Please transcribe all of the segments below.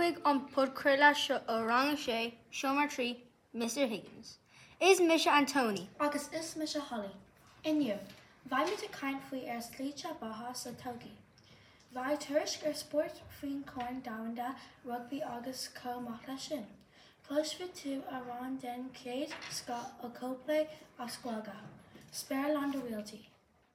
chuig an podcréile seo ó rang sé, Seomar trí, Mr. Higgins. Is Misha Antoni. Agus is Misha Holly. Inniu, bhaid mit a caint faoi slíte batha sa togi. Bhaid tuairisc sport faoin corn damanda rugby agus comach lei sin. Clúisfid tú a rán den céad sca ó cóplé a scuilga. Spare Land Realty.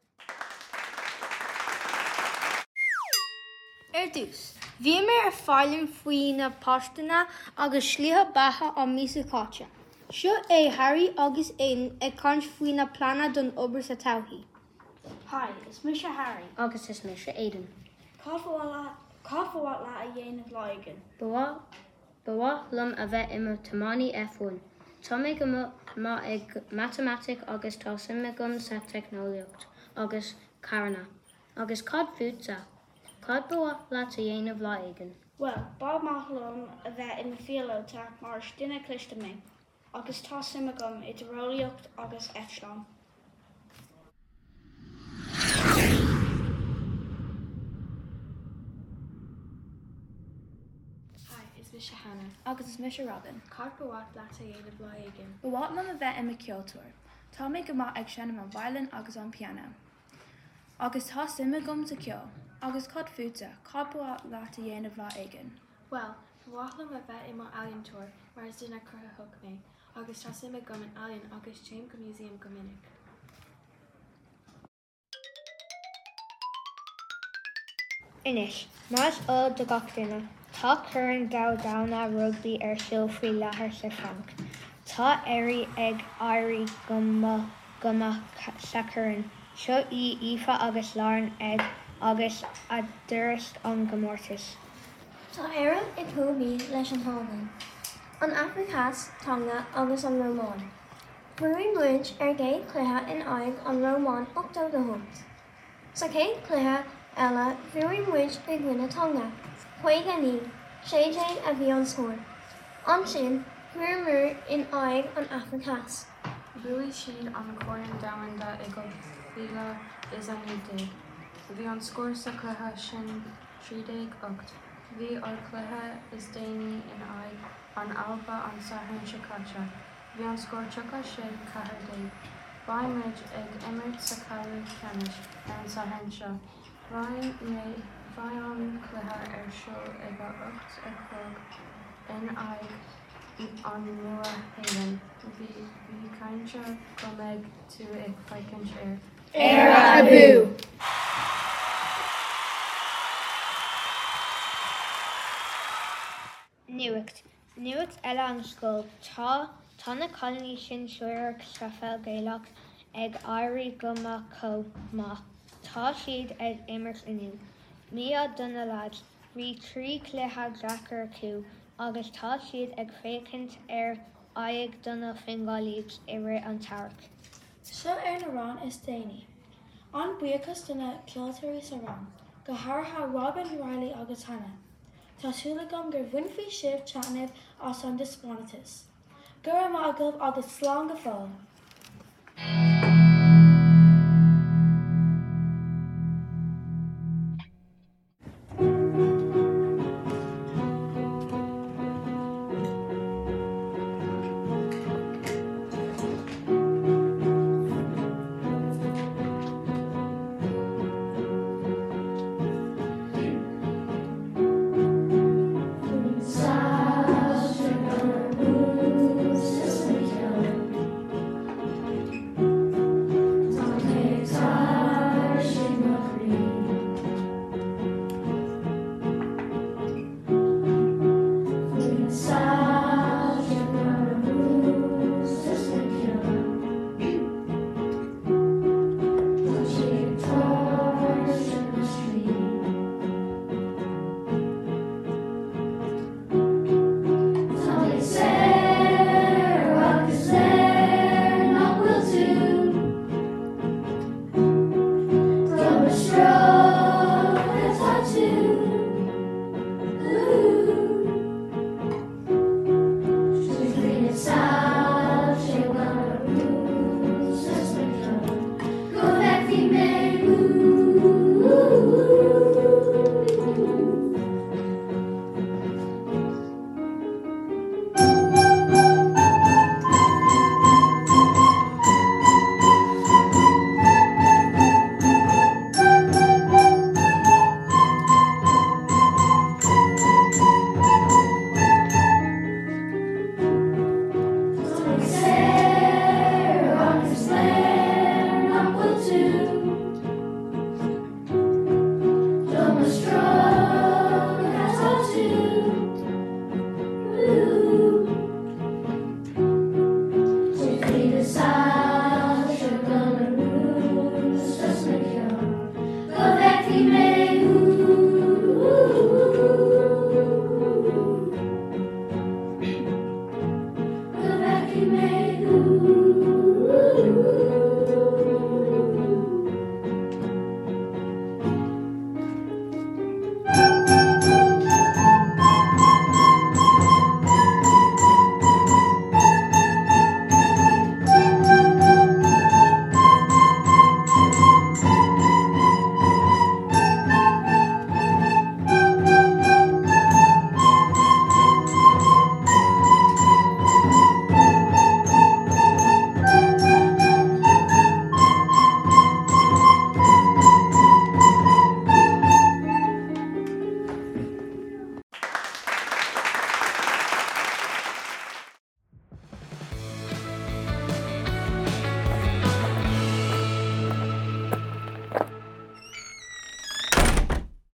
Dús, bhí mar fáilim faoi na postanna agus slíthe batha á míosa cáte. Seo é Harry agus Aidan ag caint faoi na plana don obair sa todhchaí. Hi, it's Misha Harry. Agus is Misha Aidan. Cáfhála a dhéanamh láigen. Bua lum a bheith imime tamánaí F1. Tá mé go má ag matematic agus tá simime gom sa technoliacht agus carna. Agus cad fuúta. Cad bua lá a dhéanamh láigen. Well, Bob Mahlum a bheith in fiolóta mar duine clista mé. Agus tá simime gom I dróíocht agus Fslán. Is Misha Hannah. Agus is Misha Robin. Cad bua lá a dhéanamh láigen. Bhhat man a bheith imime ceoltóir. Tá mé go maith ag seanam an violin agus an piano. Agus tá simime gom sa ceol. Agus cad fuúta, cad bua lá a dhéanamh láigen. Well, bhhalam a bheith imime Alien Tour mar is duine crutha thug mé, agus tá simime gom an Alien agus James go Museum go minic. Inis, más ó do gach duine. Tá churann dána rugby ar siúl faoi láthair sa Frank. Tá éirí ag éirí goma sa churann. Seo Aoife agus Lauren ag agus a duras an gomórtas. Tá éireann ag thuaimí leis an tháinig. An Africas, Tonga agus an Rómán. Bhuaigh muid ar gcéad cluiche in aghaidh an Rómán 8 dúirt. Sa céad cluiche eile bhuaigh muid ag gcoinne Tonga. 5 séideag a bhí an scór. Ansin, bhuaigh muir in aghaidh an Africas. Bhuaigh siad an corn damanda I go fíle is an 9. Bhí an scór sa cluiche sin 38. Bhí ar cluiche is déanaí in aghaidh an Alba an Sahain Shakacha. Bhí an scór tucha siad 40. Bhain muid ag imirt sa cailú ceannis ar an Sahain seo. Bhain an cluiche ar siúl ag 8 in aghaidh an Nua-Héireann. Bhí cainte go mbeidh tú ag feicint ar. Éire Abu. Nuacht eile an scóil tá na colní sin suúrach sa fel géileach ag éirí goma comá. Tá siad ag imirt inniu. Mia donna lad, bhí 3 cluiche Jackar acu, agus tá siad ag fécinint ar aghaidh donna fingáilíobh I rith an tearc. Seo ar na rán is déanaí. An buíochas duna ceoltóirí sa rán, go háirithe Robin Riley agus Hannah. Tásúla gom gur bhainfí sibh teanamh as an dispónatas. Gur am agah agus slán go fáil.